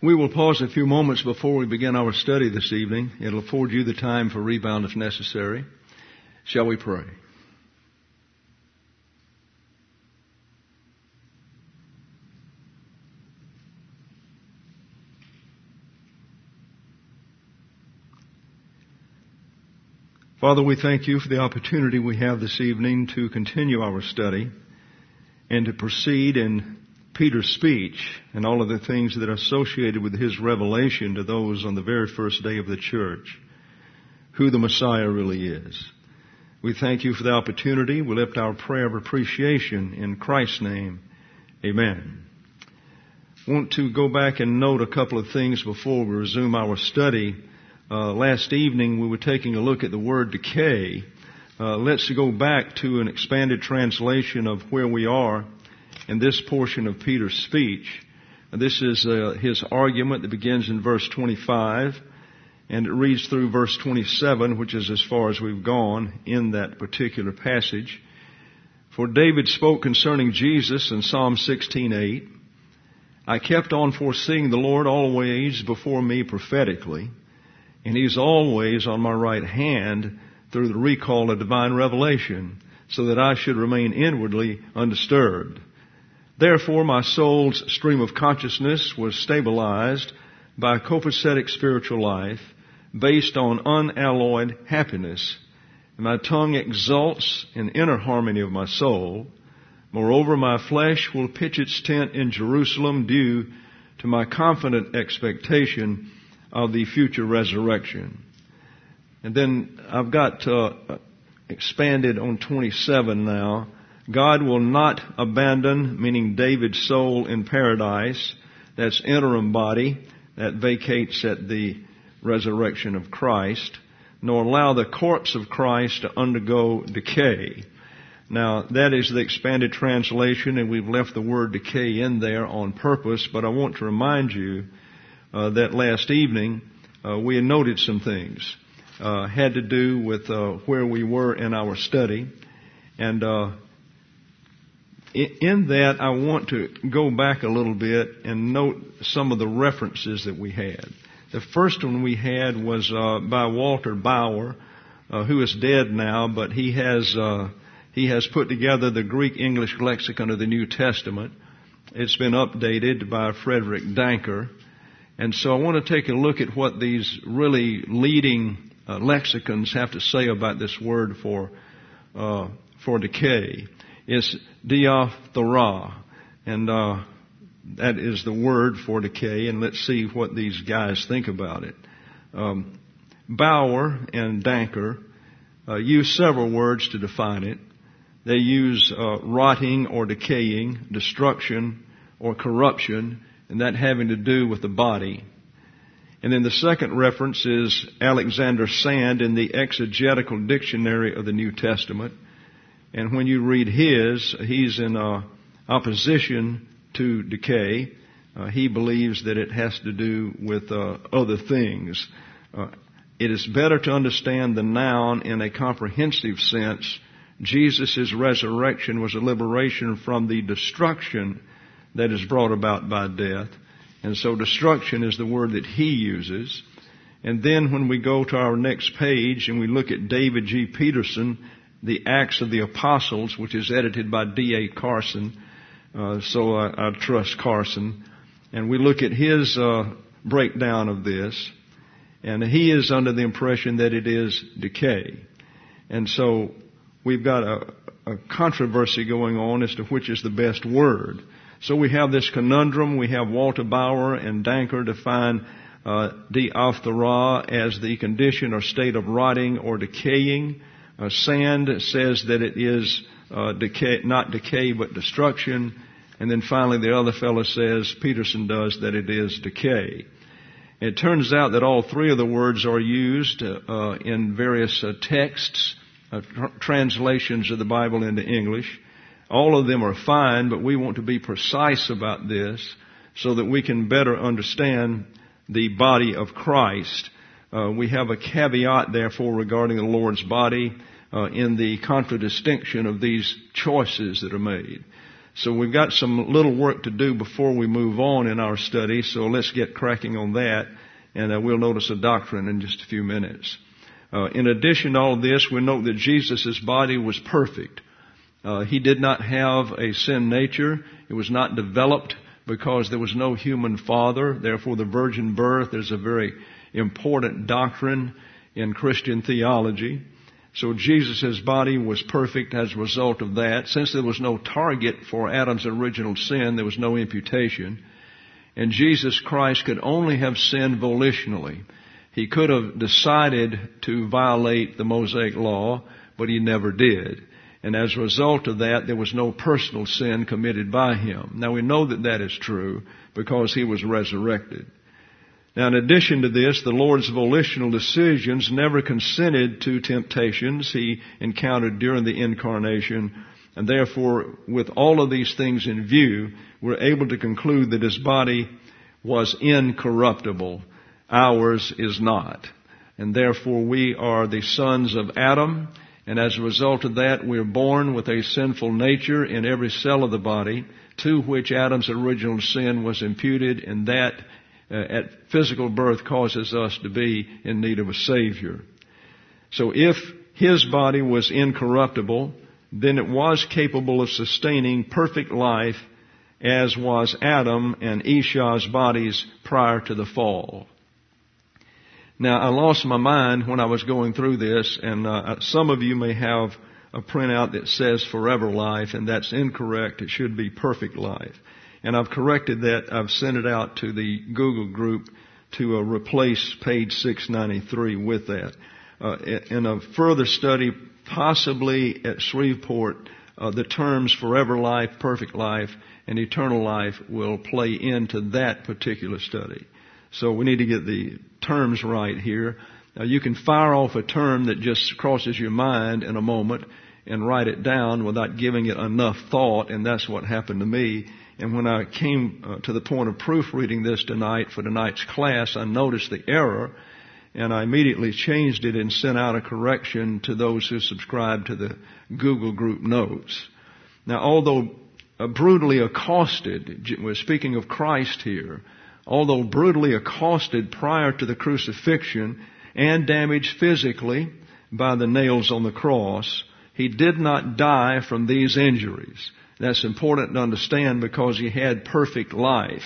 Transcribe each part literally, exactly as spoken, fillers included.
We will pause a few moments before we begin our study this evening. It'll afford you the time for rebound if necessary. Shall we pray? Father, we thank you for the opportunity we have this evening to continue our study and to proceed in Peter's speech and all of the things that are associated with his revelation to those on the very first day of the church, who the Messiah really is. We thank you for the opportunity. We lift our prayer of appreciation in Christ's name. Amen. I want to go back and note a couple of things before we resume our study. Uh, last evening we were taking a look at the word decay. Uh, let's go back to an expanded translation of where we are in this portion of Peter's speech. This is uh, his argument that begins in verse twenty-five, and it reads through verse twenty-seven, which is as far as we've gone in that particular passage. For David spoke concerning Jesus in Psalm sixteen eight, I kept on foreseeing the Lord always before me prophetically, and He's always on my right hand through the recall of divine revelation, so that I should remain inwardly undisturbed. Therefore, my soul's stream of consciousness was stabilized by a copacetic spiritual life based on unalloyed happiness. And my tongue exults in inner harmony of my soul. Moreover, my flesh will pitch its tent in Jerusalem due to my confident expectation of the future resurrection. And then I've got uh, expanded on twenty-seven now. God will not abandon, meaning David's soul in paradise, that's interim body, that vacates at the resurrection of Christ, nor allow the corpse of Christ to undergo decay. Now, that is the expanded translation, and we've left the word decay in there on purpose, but I want to remind you uh, that last evening uh, we had noted some things. Uh, had to do with uh, where we were in our study, and uh in that, I want to go back a little bit and note some of the references that we had. The first one we had was uh, by Walter Bauer, uh, who is dead now, but he has uh, he has put together the Greek-English lexicon of the New Testament. It's been updated by Frederick Danker. And so I want to take a look at what these really leading uh, lexicons have to say about this word for uh, for decay. It's diaphthora, and uh, that is the word for decay, and let's see what these guys think about it. Um, Bauer and Danker uh, use several words to define it. They use uh, rotting or decaying, destruction or corruption, and that having to do with the body. And then the second reference is Alexander Sand in the Exegetical Dictionary of the New Testament. And when you read his, he's in uh, opposition to decay. Uh, he believes that it has to do with uh, other things. Uh, it is better to understand the noun in a comprehensive sense. Jesus' resurrection was a liberation from the destruction that is brought about by death. And so destruction is the word that he uses. And then when we go to our next page and we look at David G. Peterson, the Acts of the Apostles, which is edited by D A Carson, uh, so I, I trust Carson. And we look at his uh, breakdown of this, and he is under the impression that it is decay. And so we've got a, a controversy going on as to which is the best word. So we have this conundrum. We have Walter Bauer and Danker define uh, diaphthora as the condition or state of rotting or decaying. Uh, Sand says that it is uh, decay, not decay but destruction. And then finally the other fellow says, Peterson does, that it is decay. It turns out that all three of the words are used uh, in various uh, texts, uh, tr- translations of the Bible into English. All of them are fine, but we want to be precise about this so that we can better understand the body of Christ. Uh, we have a caveat, therefore, regarding the Lord's body uh, in the contradistinction of these choices that are made. So we've got some little work to do before we move on in our study, so let's get cracking on that, and uh, we'll notice a doctrine in just a few minutes. Uh, in addition to all of this, we note that Jesus' body was perfect. Uh, he did not have a sin nature. It was not developed because there was no human father. Therefore, the virgin birth is a very important doctrine in Christian theology. So Jesus' body was perfect as a result of that. Since there was no target for Adam's original sin, there was no imputation. And Jesus Christ could only have sinned volitionally. He could have decided to violate the Mosaic law, but he never did. And as a result of that, there was no personal sin committed by him. Now we know that that is true because he was resurrected. Now, in addition to this, the Lord's volitional decisions never consented to temptations he encountered during the incarnation, and therefore, with all of these things in view, we're able to conclude that his body was incorruptible. Ours is not. And therefore, we are the sons of Adam, and as a result of that, we're born with a sinful nature in every cell of the body, to which Adam's original sin was imputed, and that Uh, at physical birth causes us to be in need of a Savior. So if his body was incorruptible, then it was capable of sustaining perfect life, as was Adam and Esau's bodies prior to the fall. Now, I lost my mind when I was going through this, and uh, some of you may have a printout that says forever life, and that's incorrect. It should be perfect life. And I've corrected that. I've sent it out to the Google group to uh, replace page six ninety-three with that. Uh, in a further study, possibly at Shreveport, uh, the terms forever life, perfect life, and eternal life will play into that particular study. So we need to get the terms right here. Uh, you can fire off a term that just crosses your mind in a moment and write it down without giving it enough thought, and that's what happened to me. And when I came uh, to the point of proofreading this tonight for tonight's class, I noticed the error, and I immediately changed it and sent out a correction to those who subscribed to the Google group notes. Now, although uh, brutally accosted, we're speaking of Christ here, although brutally accosted prior to the crucifixion and damaged physically by the nails on the cross, he did not die from these injuries. That's important to understand because he had perfect life.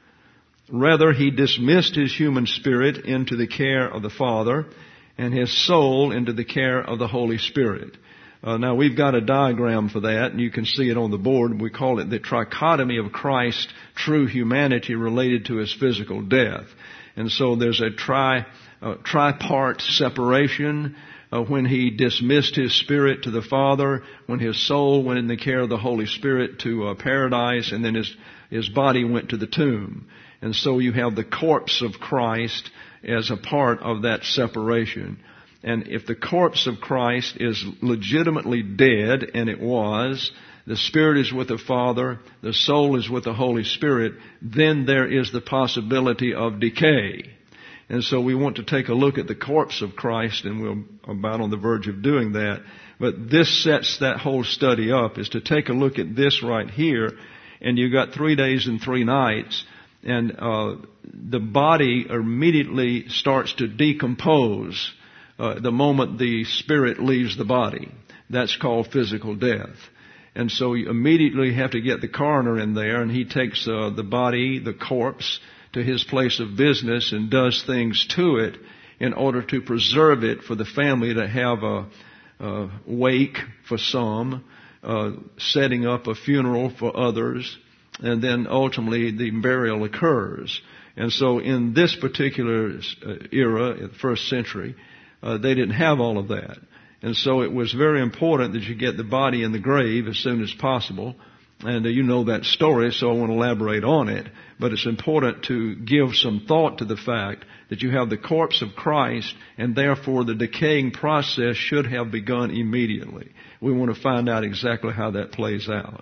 Rather, he dismissed his human spirit into the care of the Father and his soul into the care of the Holy Spirit. Uh, now, we've got a diagram for that, and you can see it on the board. We call it the trichotomy of Christ's true humanity related to his physical death. And so there's a tri, uh, tripart separation. Uh, when he dismissed his spirit to the Father, when his soul went in the care of the Holy Spirit to uh, paradise, and then his, his body went to the tomb. And so you have the corpse of Christ as a part of that separation. And if the corpse of Christ is legitimately dead, and it was, the spirit is with the Father, the soul is with the Holy Spirit, then there is the possibility of decay. And so we want to take a look at the corpse of Christ, and we're about on the verge of doing that. But this sets that whole study up, is to take a look at this right here, and you've got three days and three nights, and uh, the body immediately starts to decompose uh, the moment the spirit leaves the body. That's called physical death. And so you immediately have to get the coroner in there, and he takes uh, the body, the corpse, to his place of business and does things to it in order to preserve it for the family to have a, a wake for some, uh, setting up a funeral for others, and then ultimately the burial occurs. And so in this particular era, in the first century, uh, they didn't have all of that. And so it was very important that you get the body in the grave as soon as possible. And uh, you know that story, so I won't elaborate on it. But it's important to give some thought to the fact that you have the corpse of Christ, and therefore the decaying process should have begun immediately. We want to find out exactly how that plays out.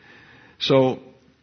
So,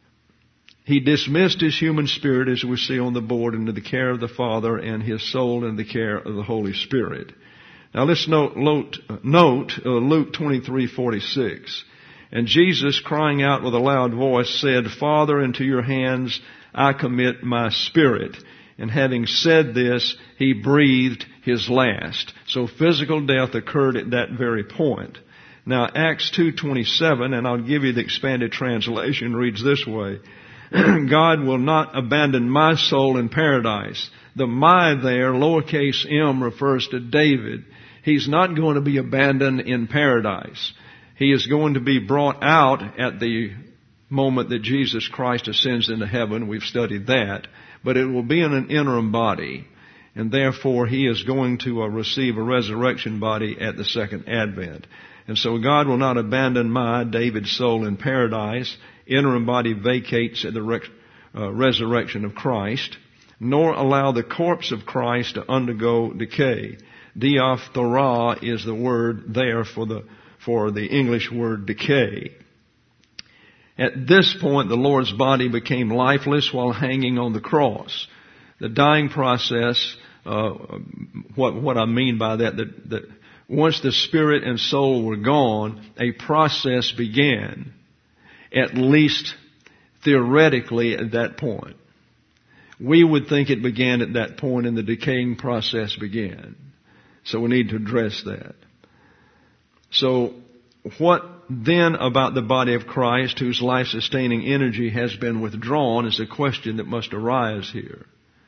he dismissed his human spirit, as we see on the board, into the care of the Father, and his soul in the care of the Holy Spirit. Now let's note, note, note uh, Luke twenty-three forty-six. And Jesus, crying out with a loud voice, said, Father, into your hands I commit my spirit. And having said this, he breathed his last. So physical death occurred at that very point. Now, Acts two twenty-seven, and I'll give you the expanded translation, reads this way. God will not abandon my soul in paradise. The my there, lowercase m, refers to David. He's not going to be abandoned in paradise. He is going to be brought out at the moment that Jesus Christ ascends into heaven. We've studied that. But it will be in an interim body. And therefore, he is going to uh, receive a resurrection body at the second advent. And so God will not abandon my, David's soul in paradise. Interim body vacates at the rec- uh, resurrection of Christ, nor allow the corpse of Christ to undergo decay. Diaphthora is the word there for the, for the English word decay. At this point, the Lord's body became lifeless while hanging on the cross. The dying process, uh, what, what I mean by that, that, that once the spirit and soul were gone, a process began. At least theoretically at that point. We would think it began at that point and the decaying process began. So we need to address that. So what then about the body of Christ whose life-sustaining energy has been withdrawn is a question that must arise here.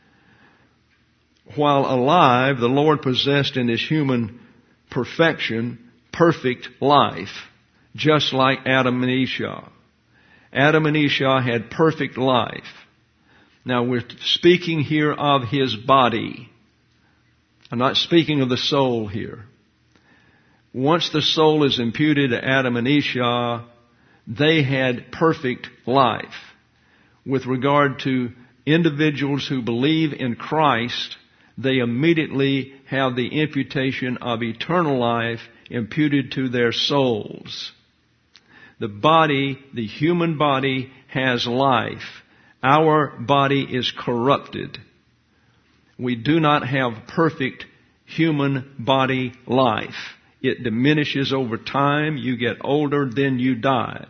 While alive, the Lord possessed in his human perfection perfect life, just like Adam and Esau. Adam and Esau had perfect life. Now we're speaking here of his body. I'm not speaking of the soul here. Once the soul is imputed to Adam and Esau, they had perfect life. With regard to individuals who believe in Christ, they immediately have the imputation of eternal life imputed to their souls. The body, the human body, has life. Our body is corrupted. We do not have perfect human body life. It diminishes over time. You get older, then you die.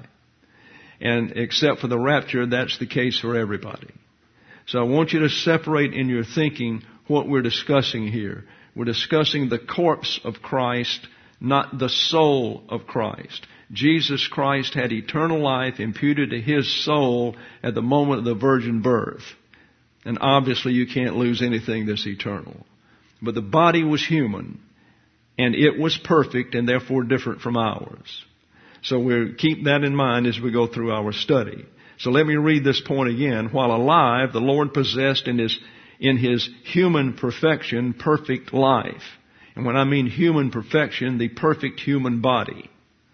And except for the rapture, that's the case for everybody. So I want you to separate in your thinking what we're discussing here. We're discussing the corpse of Christ, not the soul of Christ. Jesus Christ had eternal life imputed to his soul at the moment of the virgin birth. And obviously you can't lose anything that's eternal. But the body was human, and it was perfect and therefore different from ours. So we'll keep that in mind as we go through our study. So let me read this point again. While alive, the Lord possessed in his, in his human perfection perfect life. And when I mean human perfection, the perfect human body.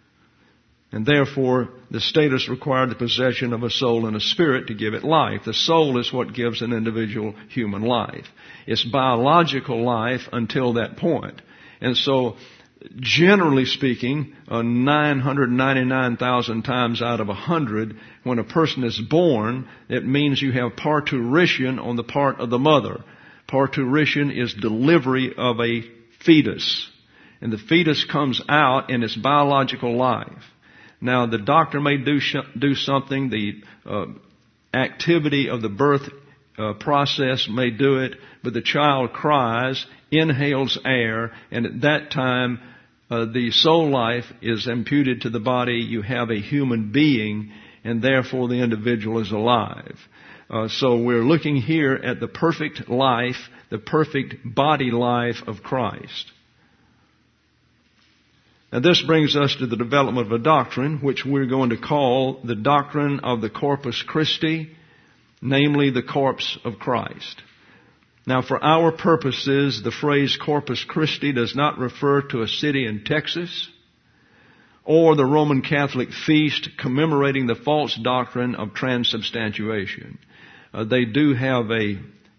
And therefore, the status required the possession of a soul and a spirit to give it life. The soul is what gives an individual human life. It's biological life until that point. And so, generally speaking, uh, nine hundred ninety-nine thousand times out of one hundred, when a person is born, it means you have parturition on the part of the mother. Parturition is delivery of a fetus. And the fetus comes out in its biological life. Now, the doctor may do sh- do something. The uh, activity of the birth uh, process may do it, but the child cries, inhales air, and at that time, uh, the soul life is imputed to the body. You have a human being, and therefore the individual is alive. Uh, so we're looking here at the perfect life, the perfect body life of Christ. Now this brings us to the development of a doctrine which we're going to call the doctrine of the Corpus Christi, namely the corpse of Christ. Now for our purposes, the phrase Corpus Christi does not refer to a city in Texas or the Roman Catholic feast commemorating the false doctrine of transubstantiation. Uh, they do have a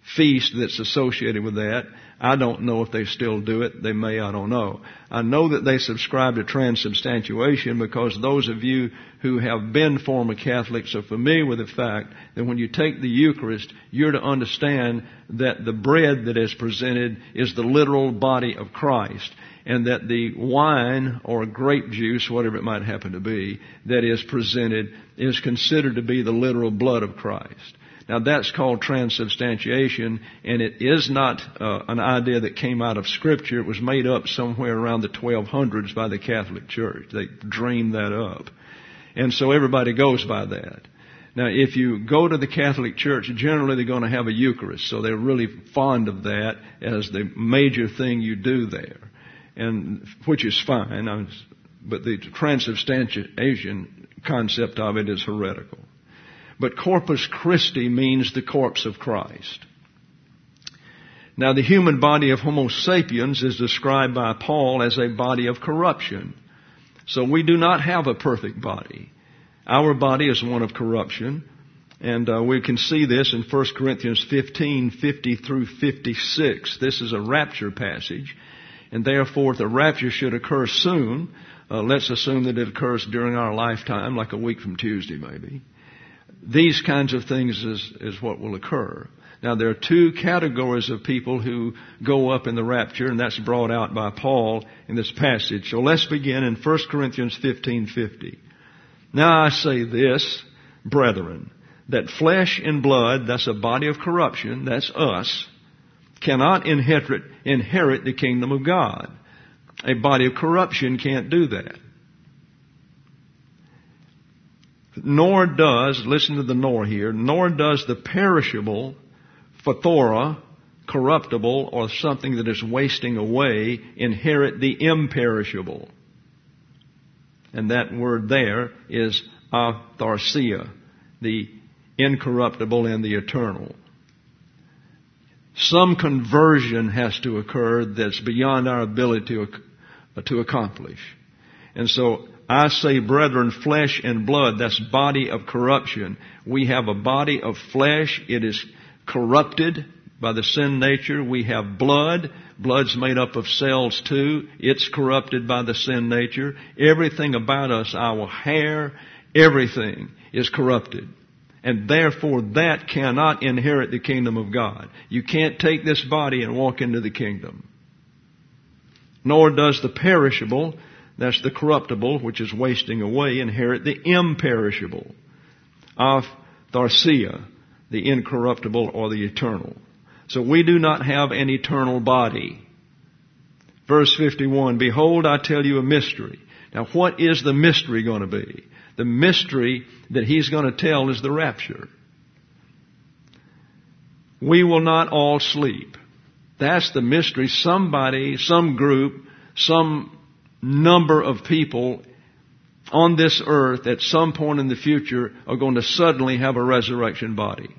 feast that's associated with that. I don't know if they still do it. They may, I don't know. I know that they subscribe to transubstantiation because those of you who have been former Catholics are familiar with the fact that when you take the Eucharist, you're to understand that the bread that is presented is the literal body of Christ, and that the wine or grape juice, whatever it might happen to be, that is presented is considered to be the literal blood of Christ. Now that's called transubstantiation, and it is not uh, an idea that came out of Scripture. It was made up somewhere around the twelve hundreds by the Catholic Church. They dreamed that up. And so everybody goes by that. Now if you go to the Catholic Church, generally they're going to have a Eucharist, so they're really fond of that as the major thing you do there, and which is fine. I was, but the transubstantiation concept of it is heretical. But Corpus Christi means the corpse of Christ. Now, the human body of Homo sapiens is described by Paul as a body of corruption. So we do not have a perfect body. Our body is one of corruption. And uh, we can see this in First Corinthians fifteen, fifty through fifty-six. This is a rapture passage. And therefore, if the rapture should occur soon, uh, let's assume that it occurs during our lifetime, like a week from Tuesday maybe. These kinds of things is, is what will occur. Now, there are two categories of people who go up in the rapture, and that's brought out by Paul in this passage. So let's begin in First Corinthians fifteen fifty. Now I say this, brethren, that flesh and blood, that's a body of corruption, that's us, cannot inherit, inherit the kingdom of God. A body of corruption can't do that. Nor does, listen to the nor here, nor does the perishable, phthora, corruptible, or something that is wasting away, inherit the imperishable. And that word there is atharsia, the incorruptible and the eternal. Some conversion has to occur that's beyond our ability to, to accomplish. And so, I say, brethren, flesh and blood, that's body of corruption. We have a body of flesh. It is corrupted by the sin nature. We have blood. Blood's made up of cells too. It's corrupted by the sin nature. Everything about us, our hair, everything is corrupted. And therefore that cannot inherit the kingdom of God. You can't take this body and walk into the kingdom. Nor does the perishable, that's the corruptible, which is wasting away, inherit the imperishable. Atharsia, the incorruptible or the eternal. So we do not have an eternal body. Verse fifty-one, behold, I tell you a mystery. Now what is the mystery going to be? The mystery that he's going to tell is the rapture. We will not all sleep. That's the mystery. Somebody, some group, some number of people on this earth at some point in the future are going to suddenly have a resurrection body.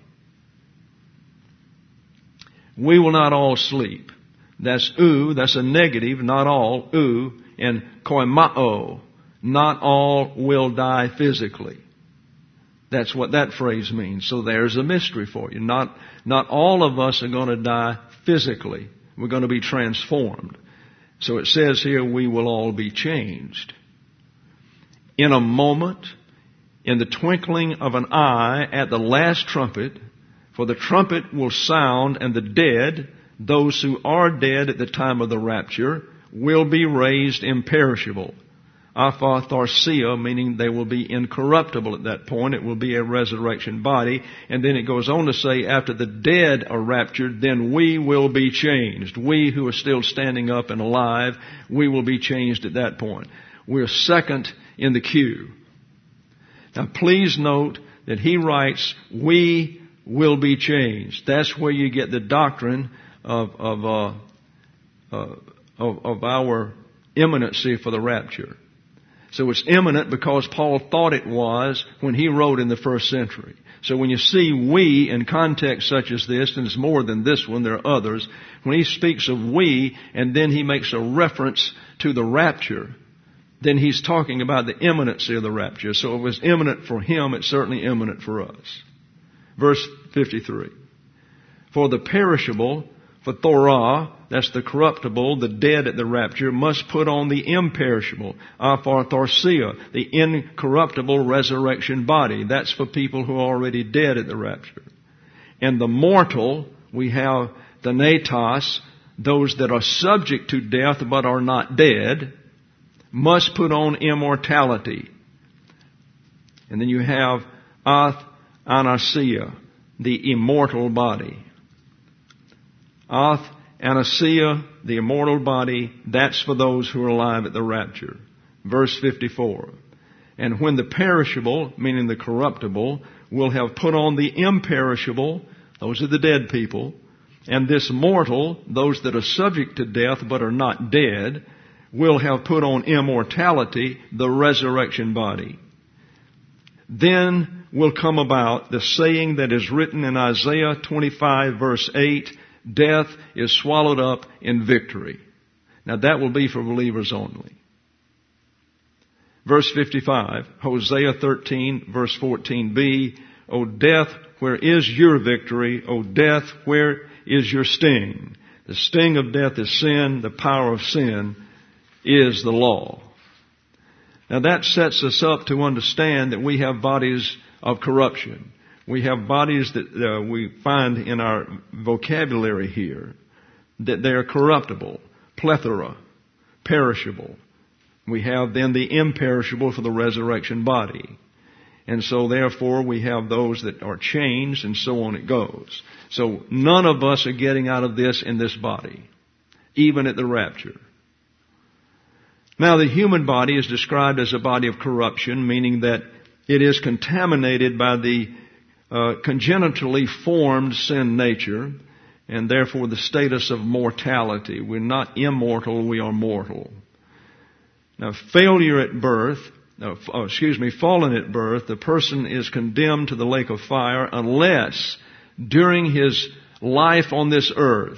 We will not all sleep. That's u, that's a negative, not all, u, and koimao, not all will die physically. That's what that phrase means. So there's a mystery for you. Not, not all of us are going to die physically. We're going to be transformed. So it says here, we will all be changed. In a moment, in the twinkling of an eye, at the last trumpet, for the trumpet will sound, and the dead, those who are dead at the time of the rapture, will be raised imperishable. Aphatharsia, meaning they will be incorruptible at that point. It will be a resurrection body. And then it goes on to say, after the dead are raptured, then we will be changed. We who are still standing up and alive, we will be changed at that point. We're second in the queue. Now please note that he writes, we will be changed. That's where you get the doctrine of, of, uh, uh, of, of our imminency for the rapture. So it's imminent because Paul thought it was when he wrote in the first century. So when you see we in context such as this, and it's more than this one, there are others, when he speaks of we and then he makes a reference to the rapture, then he's talking about the imminency of the rapture. So it was imminent for him, it's certainly imminent for us. Verse fifty-three. For the perishable, for Thorah, that's the corruptible, the dead at the rapture, must put on the imperishable, uh, for Tharsia, the incorruptible resurrection body. That's for people who are already dead at the rapture. And the mortal, we have the natos, those that are subject to death but are not dead, must put on immortality. And then you have Ath Anasia, the immortal body. Ath Anasia, the immortal body, that's for those who are alive at the rapture. Verse fifty-four. And when the perishable, meaning the corruptible, will have put on the imperishable, those are the dead people, and this mortal, those that are subject to death but are not dead, will have put on immortality, the resurrection body. Then will come about the saying that is written in Isaiah twenty-five verse eight, death is swallowed up in victory. Now that will be for believers only. Verse fifty-five, Hosea thirteen verse fourteen b, O death, where is your victory? O death, where is your sting? The sting of death is sin. The power of sin is the law. Now that sets us up to understand that we have bodies of corruption. We have bodies that uh, we find in our vocabulary here, that they are corruptible, plethora, perishable. We have then the imperishable for the resurrection body. And so therefore we have those that are changed, and so on it goes. So none of us are getting out of this in this body, even at the rapture. Now the human body is described as a body of corruption, meaning that it is contaminated by the uh, congenitally formed sin nature, and therefore the status of mortality. We're not immortal, we are mortal. Now failure at birth, Uh, oh, excuse me, fallen at birth, the person is condemned to the lake of fire unless during his life on this earth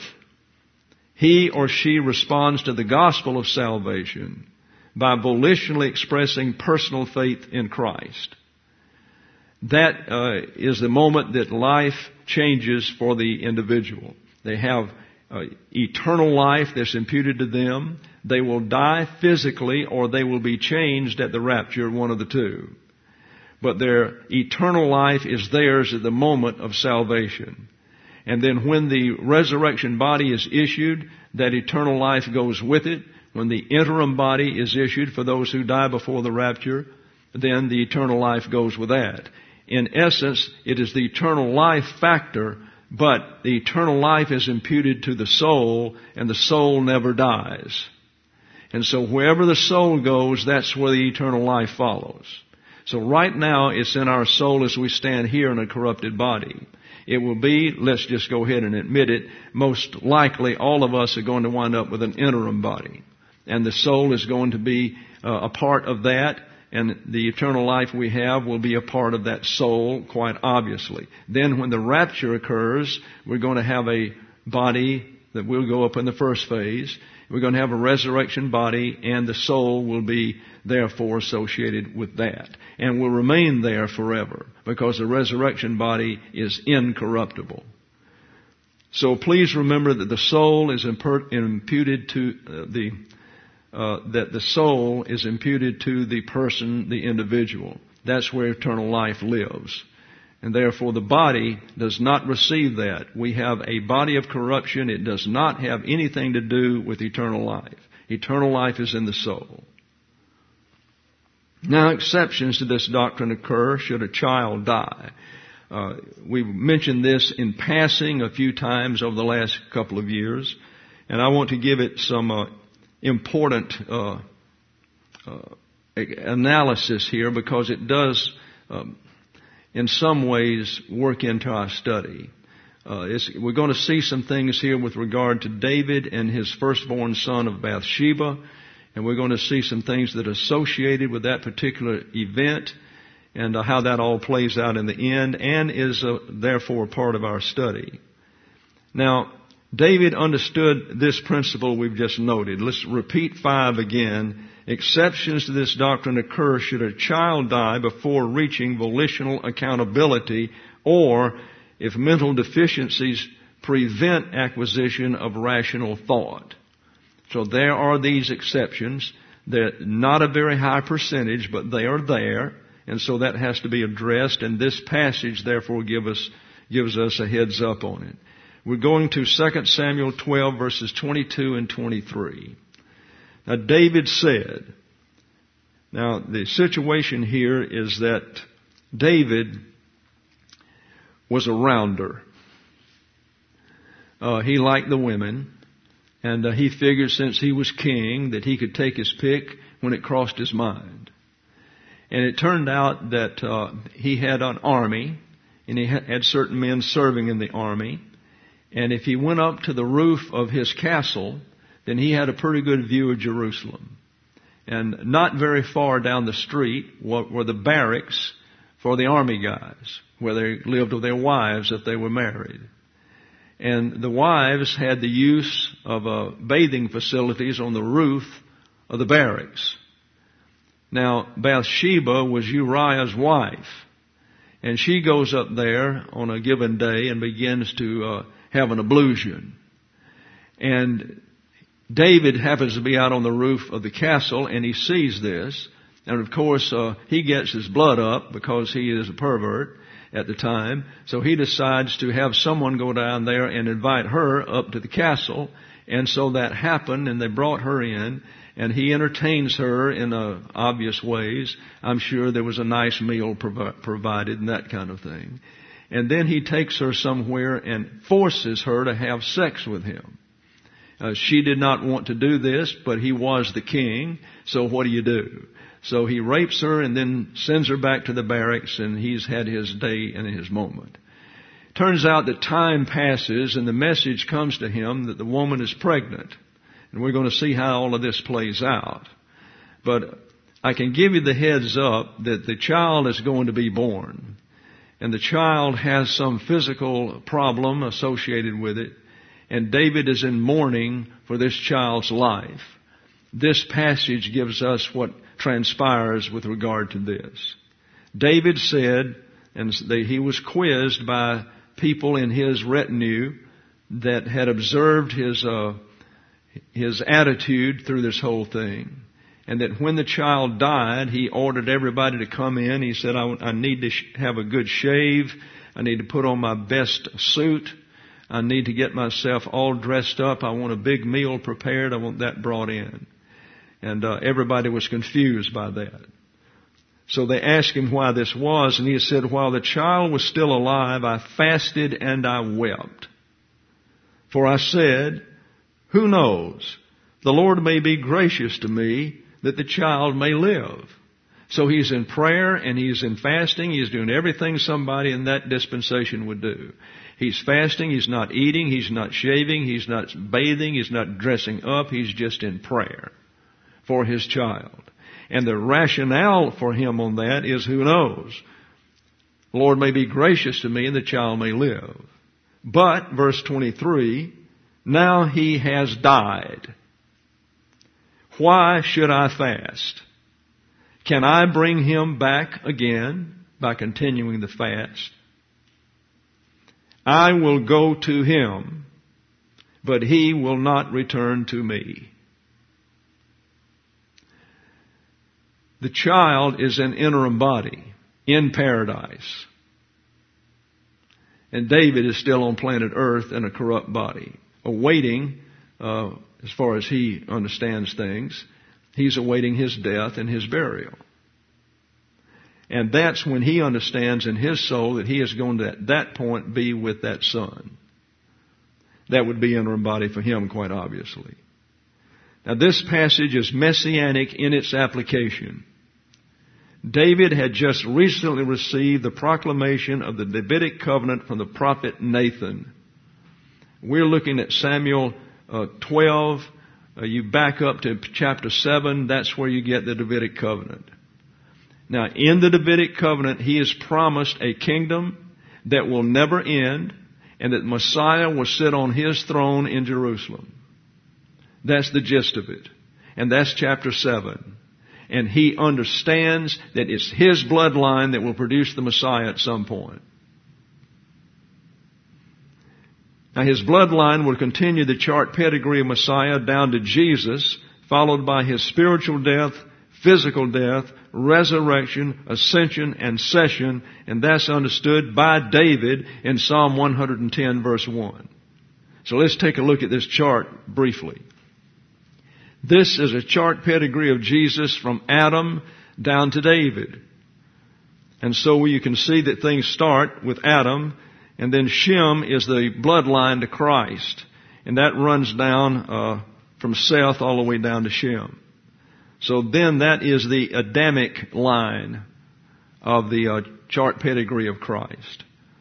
he or she responds to the gospel of salvation by volitionally expressing personal faith in Christ. That uh, is the moment that life changes for the individual. They have uh, eternal life that's imputed to them. They will die physically, or they will be changed at the rapture, one of the two. But their eternal life is theirs at the moment of salvation. And then when the resurrection body is issued, that eternal life goes with it. When the interim body is issued for those who die before the rapture, then the eternal life goes with that. In essence, it is the eternal life factor, but the eternal life is imputed to the soul, and the soul never dies. And so wherever the soul goes, that's where the eternal life follows. So right now, it's in our soul as we stand here in a corrupted body. It will be, let's just go ahead and admit it, most likely all of us are going to wind up with an interim body. And the soul is going to be uh, a part of that, and the eternal life we have will be a part of that soul, quite obviously. Then when the rapture occurs, we're going to have a body that will go up in the first phase. We're going to have a resurrection body, and the soul will be therefore associated with that, and will remain there forever, because the resurrection body is incorruptible. So please remember that the soul is imputed to uh, the uh, that the soul is imputed to the person, the individual. That's where eternal life lives. And therefore the body does not receive that. We have a body of corruption. It does not have anything to do with eternal life. Eternal life is in the soul. Now exceptions to this doctrine occur should a child die. Uh, we've mentioned this in passing a few times over the last couple of years, and I want to give it some uh, important uh, uh, analysis here, because it does um, in some ways work into our study. Uh, it's, we're going to see some things here with regard to David and his firstborn son of Bathsheba, and we're going to see some things that are associated with that particular event, and uh, how that all plays out in the end, and is uh, therefore a part of our study. Now, David understood this principle we've just noted. Let's repeat five again. Exceptions to this doctrine occur should a child die before reaching volitional accountability, or if mental deficiencies prevent acquisition of rational thought. So there are these exceptions. They're not a very high percentage, but they are there, and so that has to be addressed, and this passage therefore give us, gives us a heads up on it. We're going to Second Samuel twelve, verses twenty-two and twenty-three. Now David said, now the situation here is that David was a rounder. Uh, he liked the women, and uh, he figured since he was king that he could take his pick when it crossed his mind. And it turned out that uh, he had an army, and he had certain men serving in the army. And if he went up to the roof of his castle, then he had a pretty good view of Jerusalem. And not very far down the street were the barracks for the army guys, where they lived with their wives if they were married. And the wives had the use of uh, bathing facilities on the roof of the barracks. Now, Bathsheba was Uriah's wife, and she goes up there on a given day and begins to uh, have an ablution. And David happens to be out on the roof of the castle, and he sees this. And of course, uh, he gets his blood up because he is a pervert at the time. So he decides to have someone go down there and invite her up to the castle. And so that happened, and they brought her in, and he entertains her in uh, obvious ways. I'm sure there was a nice meal provi- provided and that kind of thing. And then he takes her somewhere and forces her to have sex with him. Uh, she did not want to do this, but he was the king, so what do you do? So he rapes her and then sends her back to the barracks, and he's had his day and his moment. Turns out that time passes, and the message comes to him that the woman is pregnant. And we're going to see how all of this plays out. But I can give you the heads up that the child is going to be born. And the child has some physical problem associated with it. And David is in mourning for this child's life. This passage gives us what transpires with regard to this. David said, and he was quizzed by people in his retinue that had observed his uh, his attitude through this whole thing, and that when the child died, he ordered everybody to come in. He said, I, I need to sh- have a good shave. I need to put on my best suit. I need to get myself all dressed up. I want a big meal prepared. I want that brought in. And uh, everybody was confused by that. So they asked him why this was, and he said, while the child was still alive, I fasted and I wept. For I said, who knows? The Lord may be gracious to me that the child may live. So he's in prayer and he's in fasting. He's doing everything somebody in that dispensation would do. He's fasting. He's not eating. He's not shaving. He's not bathing. He's not dressing up. He's just in prayer for his child. And the rationale for him on that is, who knows? The Lord may be gracious to me and the child may live. But, verse twenty-three, now he has died. Why should I fast? Can I bring him back again by continuing the fast? I will go to him, but he will not return to me. The child is an interim body in paradise. And David is still on planet Earth in a corrupt body, awaiting, uh, as far as he understands things, he's awaiting his death and his burial. And that's when he understands in his soul that he is going to, at that point, be with that son. That would be interim body for him, quite obviously. Now, this passage is messianic in its application. David had just recently received the proclamation of the Davidic covenant from the prophet Nathan. We're looking at Samuel uh, twelve. Uh, you back up to chapter seven. That's where you get the Davidic covenant. Now, in the Davidic covenant, he is promised a kingdom that will never end, and that Messiah will sit on his throne in Jerusalem. That's the gist of it. And that's chapter seven. And he understands that it's his bloodline that will produce the Messiah at some point. Now his bloodline will continue the chart pedigree of Messiah down to Jesus, followed by his spiritual death, physical death, resurrection, ascension, and session, and that's understood by David in Psalm one hundred ten verse one. So let's take a look at this chart briefly. This is a chart pedigree of Jesus from Adam down to David. And so you can see that things start with Adam, and then Shem is the bloodline to Christ. And that runs down uh, from Seth all the way down to Shem. So then that is the Adamic line of the uh, chart pedigree of Christ.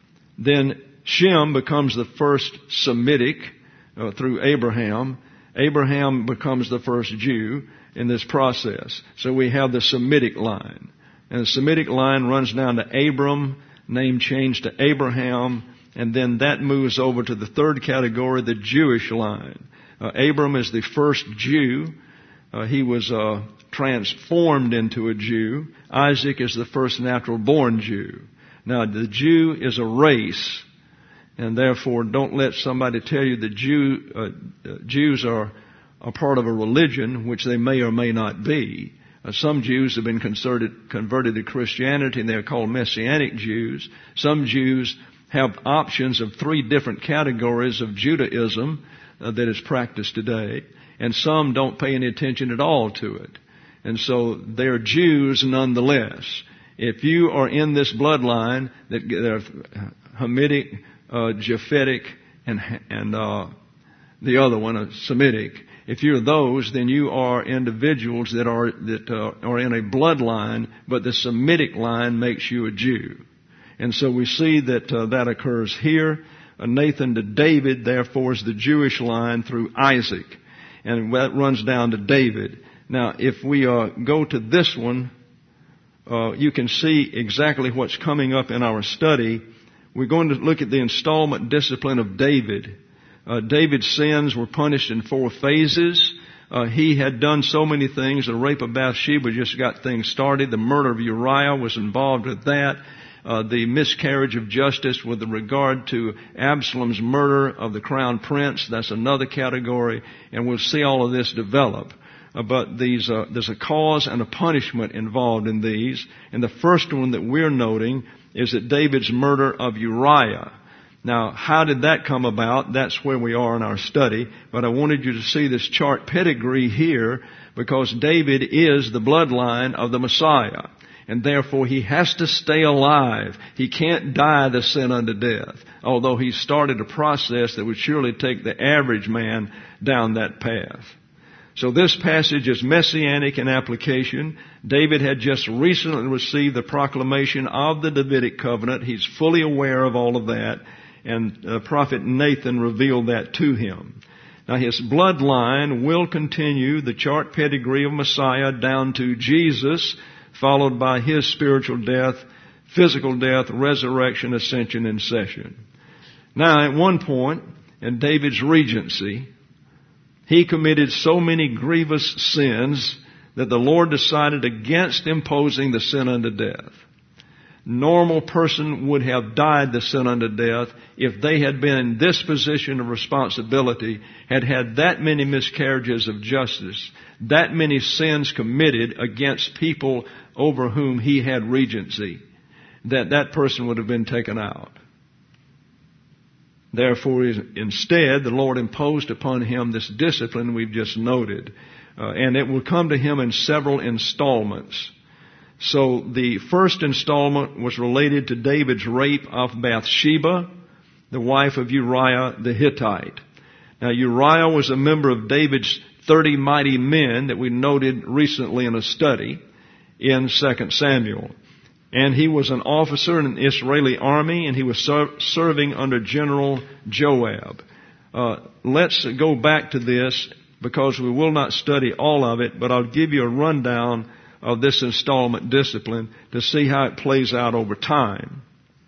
Then Shem becomes the first Semitic uh, through Abraham. Abraham becomes the first Jew in this process. So we have the Semitic line. And the Semitic line runs down to Abram, name changed to Abraham, and then that moves over to the third category, the Jewish line. Uh, Abram is the first Jew. Uh, he was uh, transformed into a Jew. Isaac is the first natural born Jew. Now, the Jew is a race, and therefore don't let somebody tell you that Jew, uh, uh, Jews are a part of a religion, which they may or may not be. Uh, some Jews have been converted, converted to Christianity, and they're called Messianic Jews. Some Jews have options of three different categories of Judaism uh, that is practiced today, and some don't pay any attention at all to it. And so they're Jews nonetheless. If you are in this bloodline that they're Hamitic, uh, Japhetic, and and uh, the other one, uh, Semitic, if you're those, then you are individuals that are that uh, are in a bloodline, but the Semitic line makes you a Jew. And so we see that uh, that occurs here. Uh, Nathan to David, therefore, is the Jewish line through Isaac. And that runs down to David. Now, if we uh, go to this one, uh, you can see exactly what's coming up in our study. We're going to look at the installment discipline of David. Uh, David's sins were punished in four phases. Uh, he had done so many things. The rape of Bathsheba just got things started. The murder of Uriah was involved with that. Uh, the miscarriage of justice with regard to Absalom's murder of the crown prince, that's another category, and we'll see all of this develop. Uh, but these, uh, there's a cause and a punishment involved in these, and the first one that we're noting is that David's murder of Uriah. Now, how did that come about? That's where we are in our study, but I wanted you to see this chart pedigree here because David is the bloodline of the Messiah. And therefore, he has to stay alive. He can't die the sin unto death, although he started a process that would surely take the average man down that path. So this passage is messianic in application. David had just recently received the proclamation of the Davidic covenant. He's fully aware of all of that, and uh, prophet Nathan revealed that to him. Now his bloodline will continue the chart pedigree of Messiah down to Jesus, followed by his spiritual death, physical death, resurrection, ascension, and session. Now, at one point in David's regency, he committed so many grievous sins that the Lord decided against imposing the sin unto death. Normal person would have died the sin unto death if they had been in this position of responsibility, had had that many miscarriages of justice, that many sins committed against people over whom he had regency, that that person would have been taken out. Therefore, instead, the Lord imposed upon him this discipline we've just noted, uh, and it will come to him in several installments. So the first installment was related to David's rape of Bathsheba, the wife of Uriah the Hittite. Now, Uriah was a member of David's thirty mighty men that we noted recently in a study in Second Samuel. And he was an officer in an Israeli army, and he was ser- serving under General Joab. Uh, let's go back to this because we will not study all of it, but I'll give you a rundown of this installment discipline to see how it plays out over time.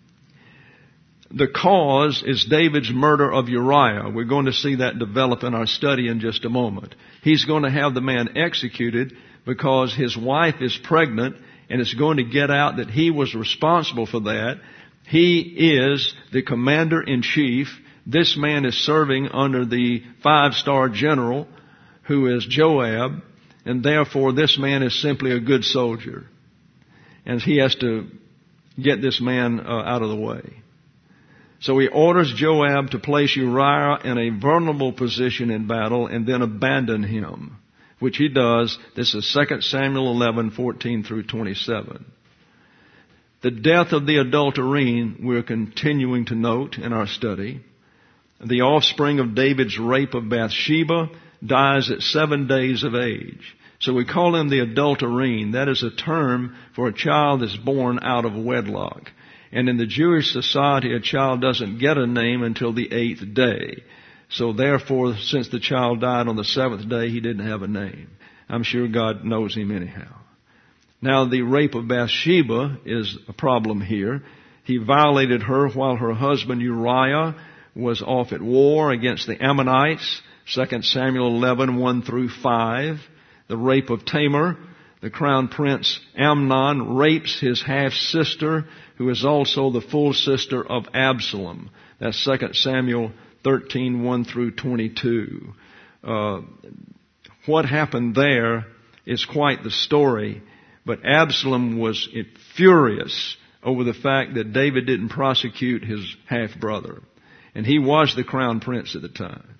The cause is David's murder of Uriah. We're going to see that develop in our study in just a moment. He's going to have the man executed because his wife is pregnant, and it's going to get out that he was responsible for that. He is the commander-in-chief. This man is serving under the five-star general who is Joab, and therefore this man is simply a good soldier. And he has to get this man uh, out of the way. So he orders Joab to place Uriah in a vulnerable position in battle and then abandon him, which he does. This is Second Samuel eleven, fourteen through twenty-seven. The death of the adulterine we're continuing to note in our study. The offspring of David's rape of Bathsheba dies at seven days of age. So we call him the adulterine. That is a term for a child that's born out of wedlock. And in the Jewish society, a child doesn't get a name until the eighth day. So therefore, since the child died on the seventh day, he didn't have a name. I'm sure God knows him anyhow. Now, the rape of Bathsheba is a problem here. He violated her while her husband Uriah was off at war against the Ammonites. Second Samuel eleven, one through five. The rape of Tamar. The crown prince Amnon rapes his half-sister, who is also the full sister of Absalom. That's Second Samuel thirteen, one through twenty-two. Uh, what happened there is quite the story, but Absalom was furious over the fact that David didn't prosecute his half-brother. And he was the crown prince at the time.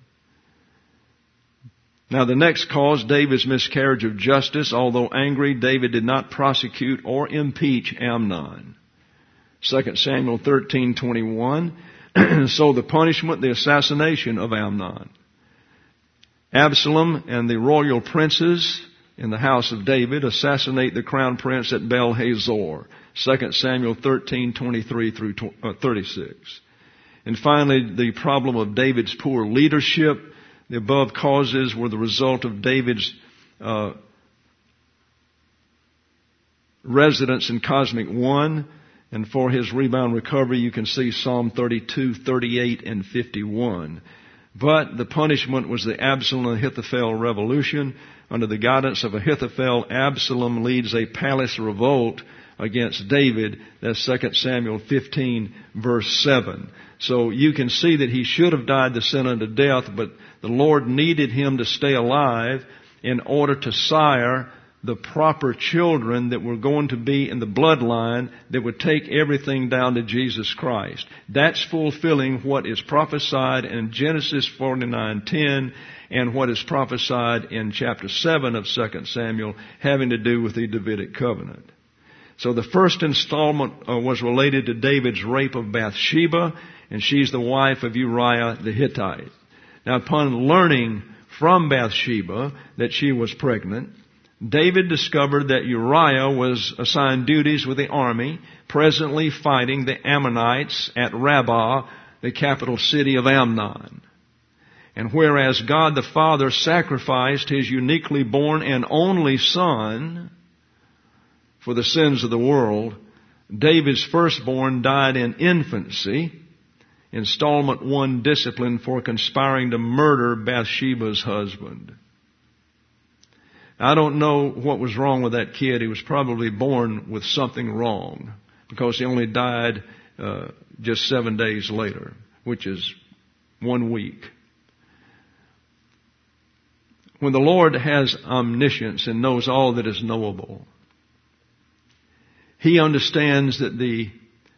Now the next cause, David's miscarriage of justice. Although angry, David did not prosecute or impeach Amnon. Second Samuel thirteen, twenty-one. So the punishment, the assassination of Amnon. Absalom and the royal princes in the house of David assassinate the crown prince at Baal-hazor. Second Samuel thirteen, twenty-three through thirty-six. And finally, the problem of David's poor leadership. The above causes were the result of David's uh, residence in Cosmic One. And for his rebound recovery, you can see Psalm thirty-two, thirty-eight, and fifty-one. But the punishment was the Absalom-Ahithophel revolution. Under the guidance of Ahithophel, Absalom leads a palace revolt against David. That's Second Samuel fifteen, verse seven. So you can see that he should have died the sin unto death, but the Lord needed him to stay alive in order to sire the proper children that were going to be in the bloodline that would take everything down to Jesus Christ. That's fulfilling what is prophesied in Genesis forty-nine ten and what is prophesied in chapter seven of Second Samuel having to do with the Davidic covenant. So the first installment uh, was related to David's rape of Bathsheba, and she's the wife of Uriah the Hittite. Now, upon learning from Bathsheba that she was pregnant, David discovered that Uriah was assigned duties with the army, presently fighting the Ammonites at Rabbah, the capital city of Amnon. And whereas God the Father sacrificed His uniquely born and only Son for the sins of the world, David's firstborn died in infancy, installment one, discipline for conspiring to murder Bathsheba's husband. I don't know what was wrong with that kid. He was probably born with something wrong because he only died uh, just seven days later, which is one week. When the Lord has omniscience and knows all that is knowable, He understands that the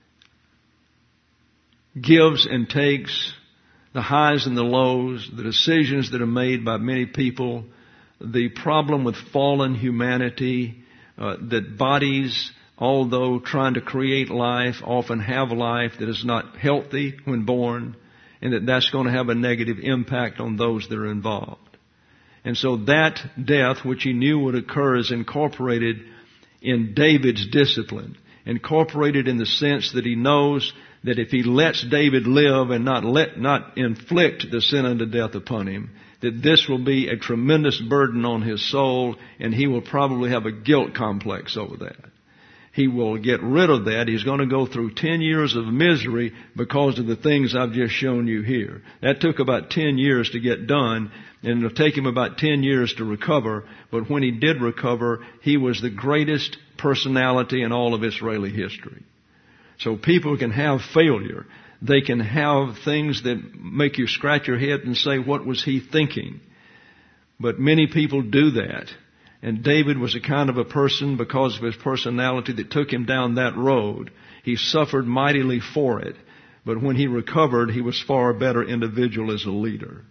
gives and takes, the highs and the lows, the decisions that are made by many people, the problem with fallen humanity, uh, that bodies, although trying to create life, often have life that is not healthy when born, and that that's going to have a negative impact on those that are involved. And so that death, which he knew would occur, is incorporated in David's discipline, incorporated in the sense that he knows that if he lets David live and not let, not inflict the sin unto death upon him, that this will be a tremendous burden on his soul, and he will probably have a guilt complex over that. He will get rid of that. He's going to go through ten years of misery because of the things I've just shown you here. That took about ten years to get done, and it'll take him about ten years to recover. But when he did recover, he was the greatest personality in all of Israeli history. So people can have failure. They can have things that make you scratch your head and say, what was he thinking? But many people do that. And David was a kind of a person, because of his personality, that took him down that road. He suffered mightily for it. But when he recovered, he was far a better individual as a leader.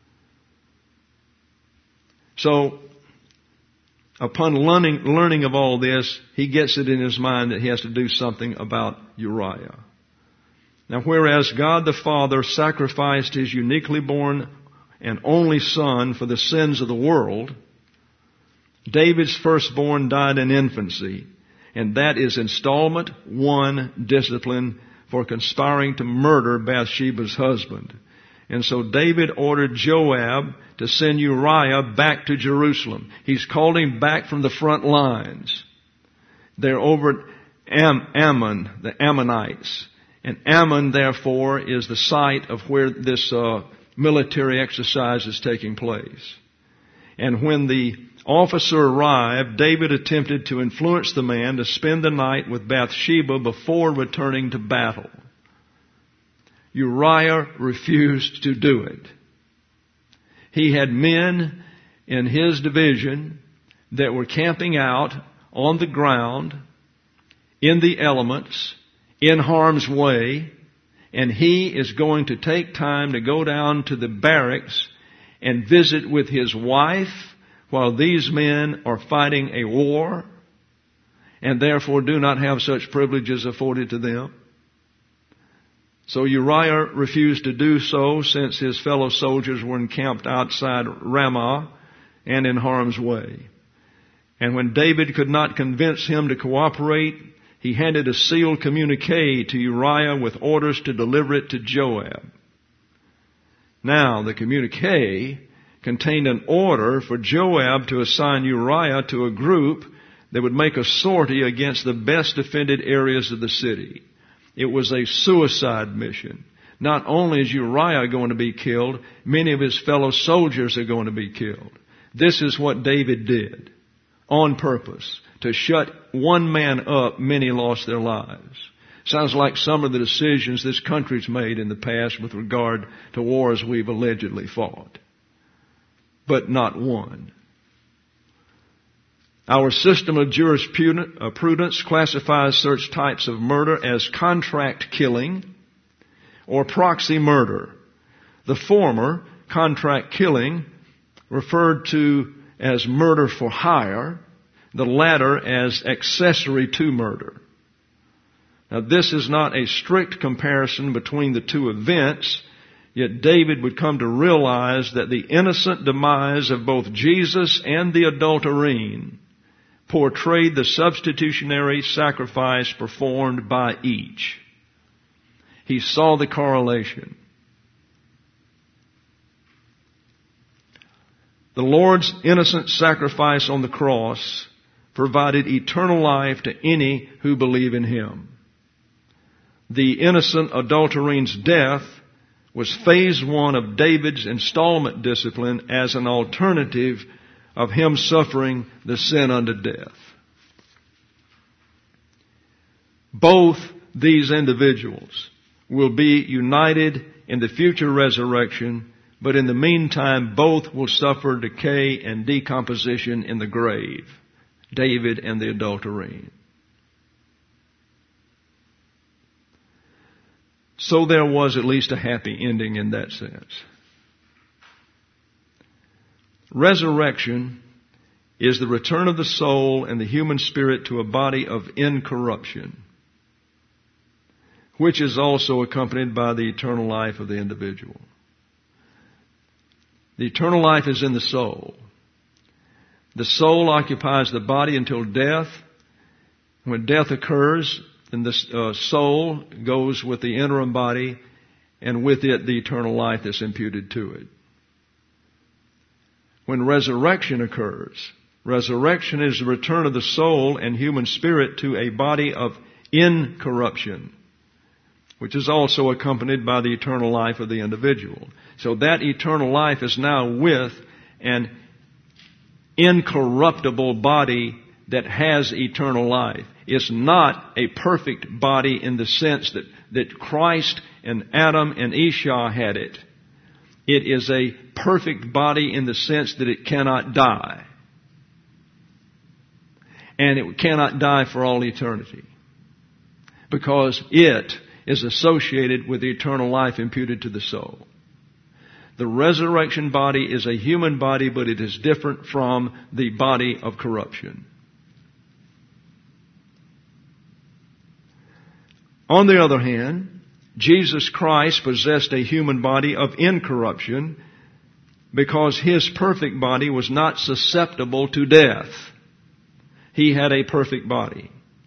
So, upon learning, learning of all this, he gets it in his mind that he has to do something about Uriah. Now, whereas God the Father sacrificed his uniquely born and only Son for the sins of the world, David's firstborn died in infancy, and that is installment one discipline for conspiring to murder Bathsheba's husband. And so David ordered Joab to send Uriah back to Jerusalem. He's called him back from the front lines. They're over at Am- Ammon, the Ammonites. And Ammon, therefore, is the site of where this uh, military exercise is taking place. And when the officer arrived, David attempted to influence the man to spend the night with Bathsheba before returning to battle. Uriah refused to do it. He had men in his division that were camping out on the ground, in the elements, in harm's way, and he is going to take time to go down to the barracks and visit with his wife while these men are fighting a war and therefore do not have such privileges afforded to them. So Uriah refused to do so, since his fellow soldiers were encamped outside Ramah and in harm's way. And when David could not convince him to cooperate, he handed a sealed communique to Uriah with orders to deliver it to Joab. Now, the communique contained an order for Joab to assign Uriah to a group that would make a sortie against the best defended areas of the city. It was a suicide mission. Not only is Uriah going to be killed, many of his fellow soldiers are going to be killed. This is what David did on purpose. To shut one man up, many lost their lives. Sounds like some of the decisions this country's made in the past with regard to wars we've allegedly fought. But not one. Our system of jurisprudence classifies such types of murder as contract killing or proxy murder. The former, contract killing, referred to as murder for hire, the latter as accessory to murder. Now, this is not a strict comparison between the two events, yet David would come to realize that the innocent demise of both Jesus and the adulterine portrayed the substitutionary sacrifice performed by each. He saw the correlation. The Lord's innocent sacrifice on the cross provided eternal life to any who believe in Him. The innocent adulterine's death was phase one of David's installment discipline as an alternative of him suffering the sin unto death. Both these individuals will be united in the future resurrection, but in the meantime both will suffer decay and decomposition in the grave. David and the adulterine. So there was at least a happy ending in that sense. Resurrection is the return of the soul and the human spirit to a body of incorruption, which is also accompanied by the eternal life of the individual. The eternal life is in the soul. The soul occupies the body until death. When death occurs, then the uh, soul goes with the interim body, and with it the eternal life that's imputed to it. When resurrection occurs, resurrection is the return of the soul and human spirit to a body of incorruption, which is also accompanied by the eternal life of the individual. So that eternal life is now with an incorruptible body that has eternal life. is not a perfect body in the sense that, that Christ and Adam and Esau had it. It is a perfect body in the sense that it cannot die. And it cannot die for all eternity. Because it is associated with the eternal life imputed to the soul. The resurrection body is a human body, but it is different from the body of corruption. On the other hand, Jesus Christ possessed a human body of incorruption because His perfect body was not susceptible to death. He had a perfect body.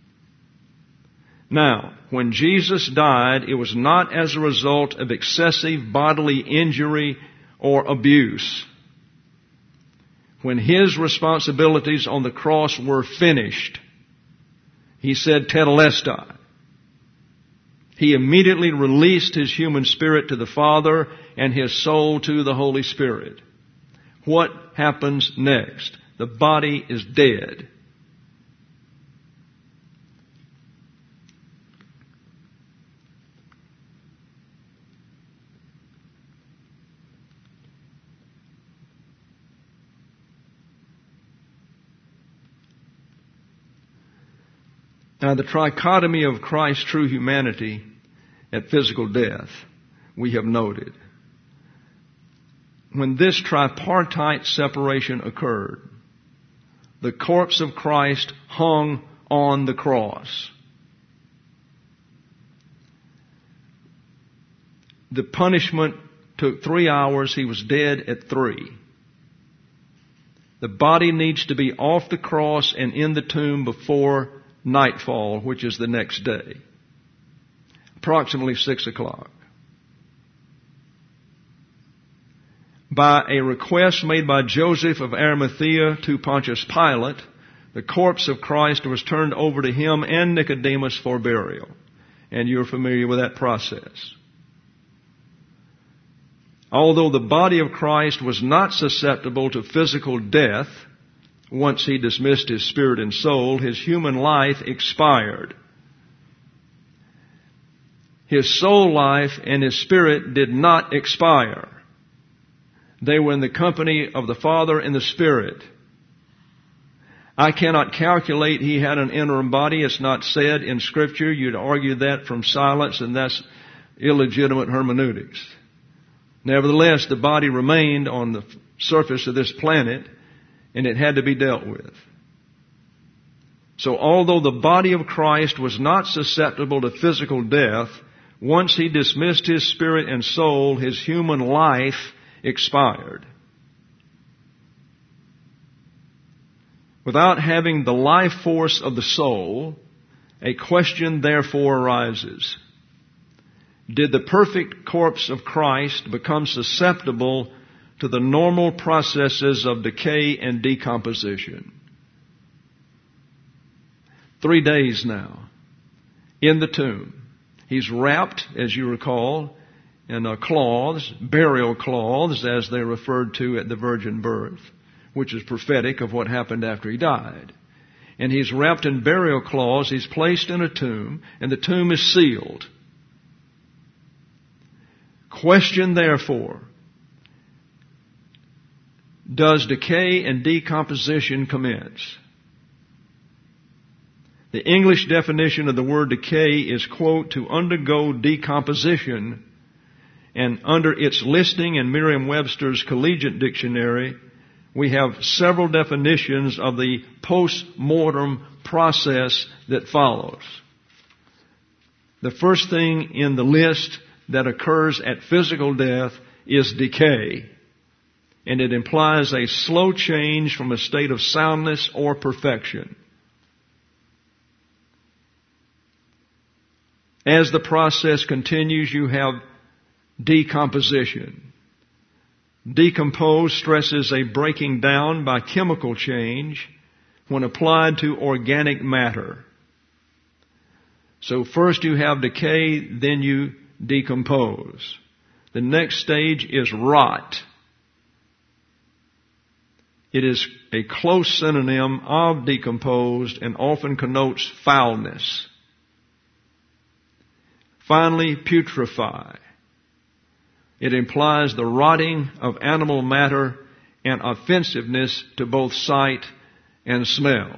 Now, when Jesus died, it was not as a result of excessive bodily injury or abuse. When His responsibilities on the cross were finished, He said, "Tetelestai." He immediately released His human spirit to the Father and His soul to the Holy Spirit. What happens next? The body is dead. Now, the trichotomy of Christ's true humanity at physical death, we have noted. When this tripartite separation occurred, the corpse of Christ hung on the cross. The punishment took three hours. He was dead at three. The body needs to be off the cross and in the tomb before nightfall, which is the next day, approximately six o'clock. By a request made by Joseph of Arimathea to Pontius Pilate, the corpse of Christ was turned over to him and Nicodemus for burial. And you're familiar with that process. Although the body of Christ was not susceptible to physical death, once He dismissed His spirit and soul, His human life expired. His soul life and His spirit did not expire. They were in the company of the Father and the Spirit. I cannot calculate He had an interim body. It's not said in Scripture. You'd argue that from silence, and that's illegitimate hermeneutics. Nevertheless, the body remained on the surface of this planet, and it had to be dealt with. So although the body of Christ was not susceptible to physical death, once He dismissed His spirit and soul, His human life expired. Without having the life force of the soul, a question therefore arises. Did the perfect corpse of Christ become susceptible to the normal processes of decay and decomposition? Three days now in the tomb. He's wrapped, as you recall, in uh, cloths, burial cloths, as they referred to at the virgin birth, which is prophetic of what happened after He died. And He's wrapped in burial cloths. He's placed in a tomb, and the tomb is sealed. Question, therefore, does decay and decomposition commence? The English definition of the word decay is, quote, to undergo decomposition, and under its listing in Merriam-Webster's Collegiate Dictionary, we have several definitions of the post-mortem process that follows. The first thing in the list that occurs at physical death is decay. And it implies a slow change from a state of soundness or perfection. As the process continues, you have decomposition. Decompose stresses a breaking down by chemical change when applied to organic matter. So first you have decay, then you decompose. The next stage is rot. It is a close synonym of decomposed and often connotes foulness. Finally, putrefy. It implies the rotting of animal matter and offensiveness to both sight and smell.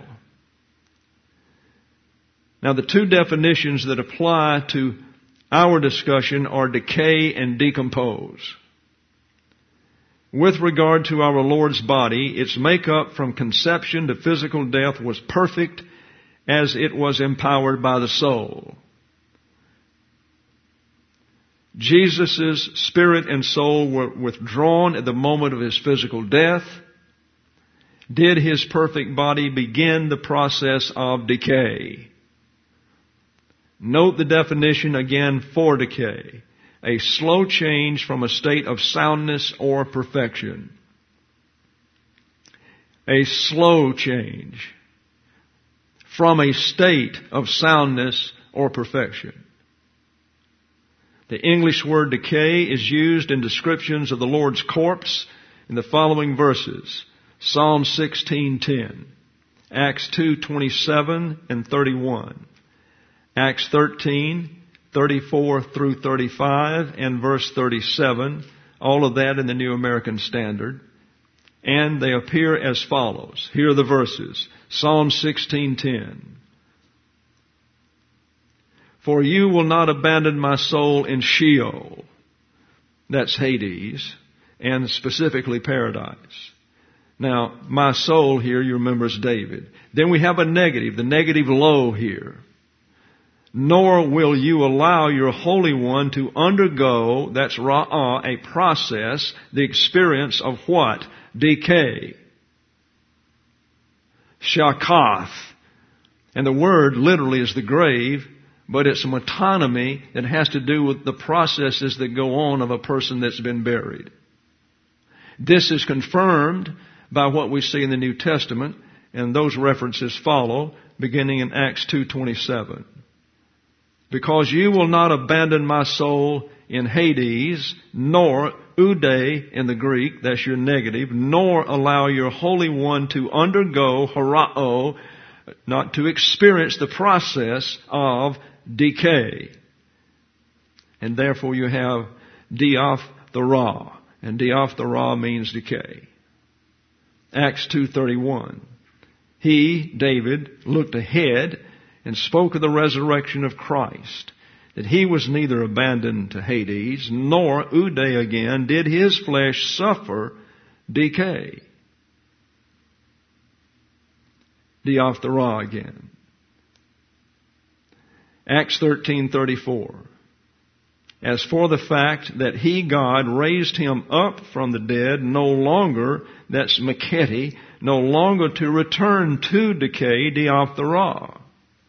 Now, the two definitions that apply to our discussion are decay and decompose. With regard to our Lord's body, its makeup from conception to physical death was perfect as it was empowered by the soul. Jesus' spirit and soul were withdrawn at the moment of his physical death. Did his perfect body begin the process of decay? Note the definition again for decay. A slow change from a state of soundness or perfection. A slow change from a state of soundness or perfection. The English word decay is used in descriptions of the Lord's corpse in the following verses. Psalm sixteen ten, Acts two twenty-seven and thirty-one, Acts thirteen thirty-four through thirty-five and verse thirty-seven, all of that in the New American Standard. And they appear as follows. Here are the verses. Psalm sixteen ten. For you will not abandon my soul in Sheol. That's Hades, and specifically paradise. Now, my soul here, you remember, is David. Then we have a negative, the negative low here. Nor will you allow your Holy One to undergo, that's ra'ah, a process, the experience of what? Decay. Shakath. And the word literally is the grave, but it's a metonymy that has to do with the processes that go on of a person that's been buried. This is confirmed by what we see in the New Testament, and those references follow, beginning in Acts two twenty-seven. Because you will not abandon my soul in Hades, nor ude in the Greek, that's your negative, nor allow your Holy One to undergo horao, not to experience the process of decay. And therefore you have diaphthera, and diaphthera means decay. Acts two thirty-one. He, David, looked ahead and spoke of the resurrection of Christ, that he was neither abandoned to Hades, nor ude again did his flesh suffer decay. Diaphthera again. Acts thirteen thirty-four. As for the fact that he, God, raised him up from the dead, no longer, that's maketi, no longer to return to decay, diaphthera.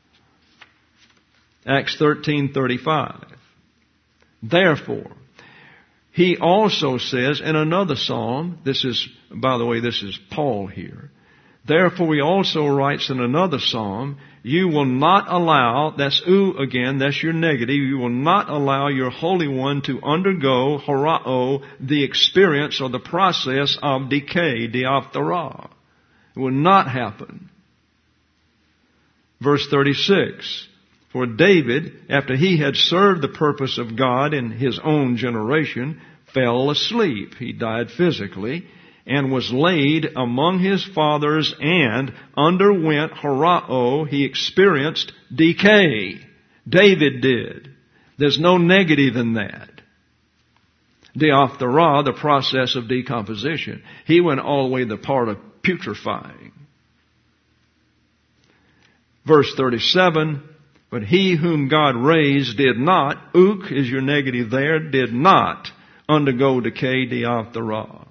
Acts thirteen thirty-five. Therefore, he also says in another psalm, this is, by the way, this is Paul here. Therefore, he also writes in another psalm, you will not allow, that's u again, that's your negative, you will not allow your Holy One to undergo, horao, the experience or the process of decay, diaphthera. It will not happen. Verse thirty-six. For David, after he had served the purpose of God in his own generation, fell asleep. He died physically and was laid among his fathers and underwent horao. He experienced decay. David did. There's no negative in that. Diaphthera, the process of decomposition. He went all the way to the part of putrefying. Verse thirty-seven. But he whom God raised did not, ook is your negative there, did not undergo decay, diaphthera.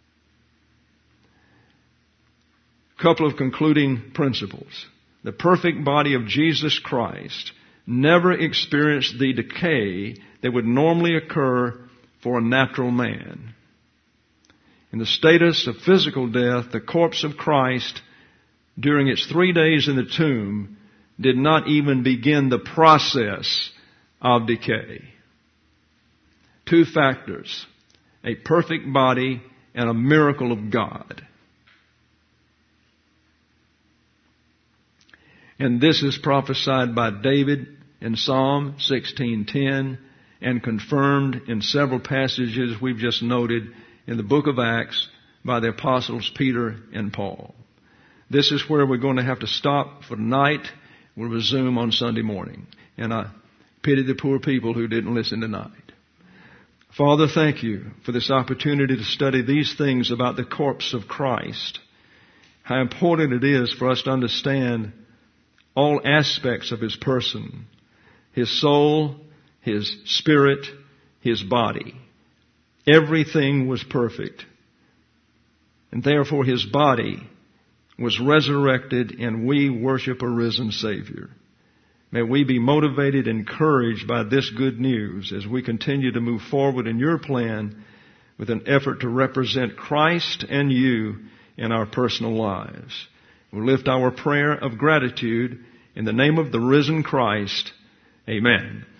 Couple of concluding principles. The perfect body of Jesus Christ never experienced the decay that would normally occur for a natural man. In the status of physical death, the corpse of Christ, during its three days in the tomb, did not even begin the process of decay. Two factors, a perfect body and a miracle of God. And this is prophesied by David in Psalm sixteen ten and confirmed in several passages we've just noted in the book of Acts by the apostles Peter and Paul. This is where we're going to have to stop for tonight. We'll resume on Sunday morning. And I pity the poor people who didn't listen tonight. Father, thank you for this opportunity to study these things about the corpse of Christ. How important it is for us to understand all aspects of His person, His soul, His spirit, His body. Everything was perfect. And therefore His body was resurrected and we worship a risen Savior. May we be motivated, encouraged by this good news as we continue to move forward in your plan with an effort to represent Christ and you in our personal lives. We'll lift our prayer of gratitude in the name of the risen Christ. Amen.